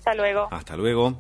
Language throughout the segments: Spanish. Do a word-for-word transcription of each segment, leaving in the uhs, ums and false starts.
Hasta luego. Hasta luego.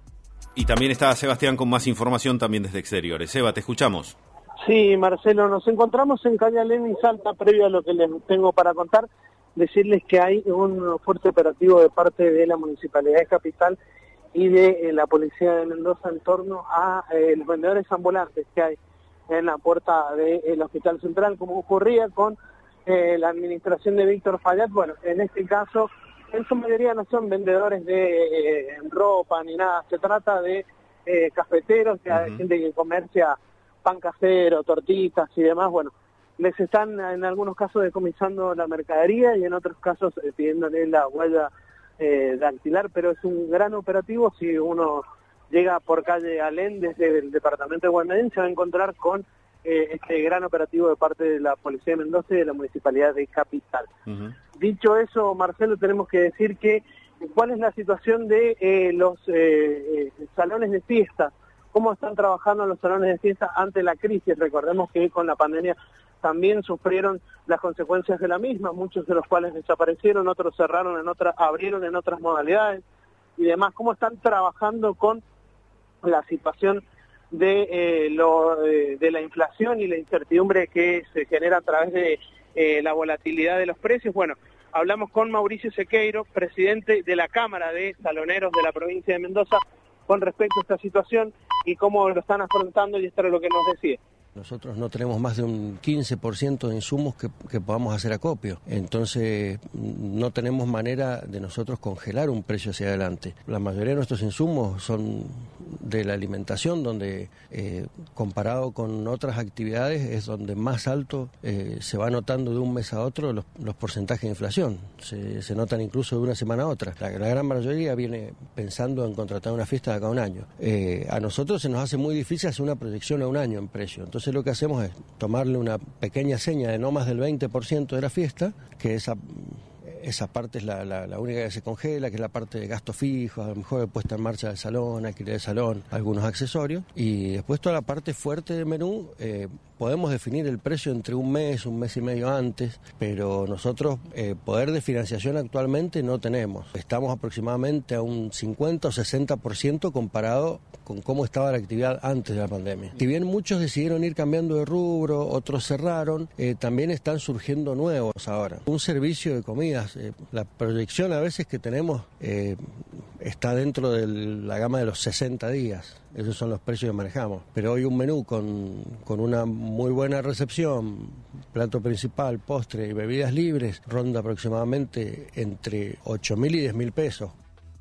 Y también está Sebastián con más información también desde exteriores. Seba, te escuchamos. Sí, Marcelo, nos encontramos en Calle Alem y Salta. Previo a lo que les tengo para contar, decirles que hay un fuerte operativo de parte de la Municipalidad de Capital y de eh, la Policía de Mendoza en torno a eh, los vendedores ambulantes que hay en la puerta del Hospital Central, como ocurría con eh, la administración de Víctor Fallat. Bueno, en este caso, en su mayoría no son vendedores de eh, ropa ni nada, se trata de eh, cafeteros, de uh-huh. gente que comercia pan casero, tortitas y demás. Bueno, les están en algunos casos decomisando la mercadería y en otros casos eh, pidiéndole la huella eh, dactilar, pero es un gran operativo. Si uno llega por calle Alem desde el departamento de Guaymallén, se va a encontrar con eh, este gran operativo de parte de la Policía de Mendoza y de la Municipalidad de Capital. Uh-huh. Dicho eso, Marcelo, tenemos que decir que cuál es la situación de eh, los eh, eh, salones de fiesta, cómo están trabajando los salones de fiesta ante la crisis. Recordemos que con la pandemia también sufrieron las consecuencias de la misma, muchos de los cuales desaparecieron, otros cerraron, en otras abrieron en otras modalidades y demás. ¿Cómo están trabajando con la situación de, eh, lo, eh, de la inflación y la incertidumbre que se genera a través de eh, la volatilidad de los precios? Bueno, hablamos con Mauricio Sequeiro, presidente de la Cámara de Saloneros de la provincia de Mendoza, con respecto a esta situación y cómo lo están afrontando, y esto es lo que nos decía. Nosotros no tenemos más de un quince por ciento de insumos que, que podamos hacer acopio, entonces no tenemos manera de nosotros congelar un precio hacia adelante. La mayoría de nuestros insumos son de la alimentación, donde eh, comparado con otras actividades es donde más alto eh, se va notando de un mes a otro los, los porcentajes de inflación, se, se notan incluso de una semana a otra. La, la gran mayoría viene pensando en contratar una fiesta de acá a un año. Eh, a nosotros se nos hace muy difícil hacer una proyección a un año en precio, entonces lo que hacemos es tomarle una pequeña seña de no más del veinte por ciento de la fiesta, que esa, esa parte es la, la, la única que se congela, que es la parte de gastos fijos, a lo mejor de puesta en marcha del salón, alquiler del salón, algunos accesorios, y después toda la parte fuerte del menú. eh, Podemos definir el precio entre un mes, un mes y medio antes, pero nosotros eh, poder de financiación actualmente no tenemos. Estamos aproximadamente a un cincuenta o sesenta por ciento comparado con cómo estaba la actividad antes de la pandemia. Si bien muchos decidieron ir cambiando de rubro, otros cerraron, eh, también están surgiendo nuevos ahora. Un servicio de comidas, eh, la proyección a veces que tenemos eh, está dentro de la gama de los sesenta días. Esos son los precios que manejamos. Pero hoy un menú con, con una muy buena recepción, plato principal, postre y bebidas libres, ronda aproximadamente entre ocho mil y diez mil pesos.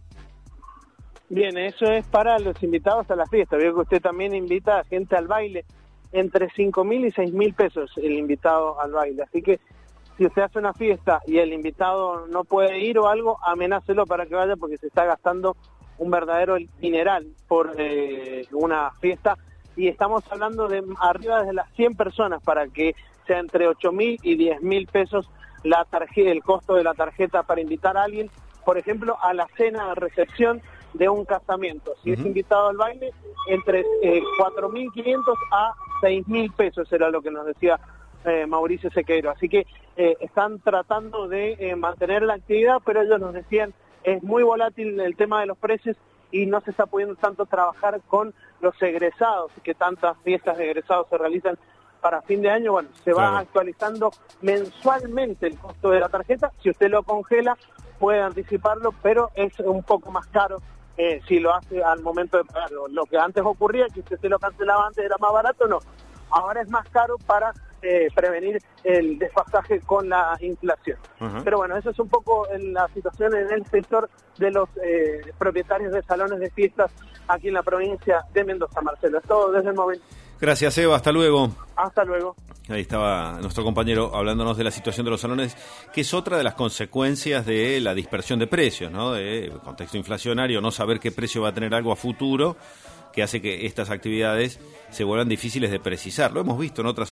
Bien, eso es para los invitados a la fiesta. Veo que usted también invita a gente al baile, entre cinco mil y seis mil pesos el invitado al baile. Así que si usted hace una fiesta y el invitado no puede ir o algo, amenácelo para que vaya, porque se está gastando un verdadero dineral por eh, una fiesta, y estamos hablando de arriba de las cien personas para que sea entre ocho mil y diez mil pesos la tarjeta, el costo de la tarjeta para invitar a alguien, por ejemplo, a la cena de recepción de un casamiento. Si uh-huh. es invitado al baile, entre eh, cuatro mil quinientos a seis mil pesos era lo que nos decía eh, Mauricio Sequeiro. Así que eh, están tratando de eh, mantener la actividad, pero ellos nos decían es muy volátil el tema de los precios y no se está pudiendo tanto trabajar con los egresados, que tantas fiestas de egresados se realizan para fin de año. Bueno, se va claro. actualizando mensualmente el costo de la tarjeta. Si usted lo congela, puede anticiparlo, pero es un poco más caro eh, si lo hace al momento de pagarlo. Lo que antes ocurría, que usted se lo cancelaba antes, era más barato, no. Ahora es más caro para eh, prevenir el desfasaje con la inflación. Uh-huh. Pero bueno, eso es un poco la situación en el sector de los eh, propietarios de salones de fiestas aquí en la provincia de Mendoza, Marcelo. Es todo desde el momento. Gracias, Eva. Hasta luego. Hasta luego. Ahí estaba nuestro compañero hablándonos de la situación de los salones, que es otra de las consecuencias de la dispersión de precios, ¿no? De contexto inflacionario, no saber qué precio va a tener algo a futuro, que hace que estas actividades se vuelvan difíciles de precisar. Lo hemos visto en otras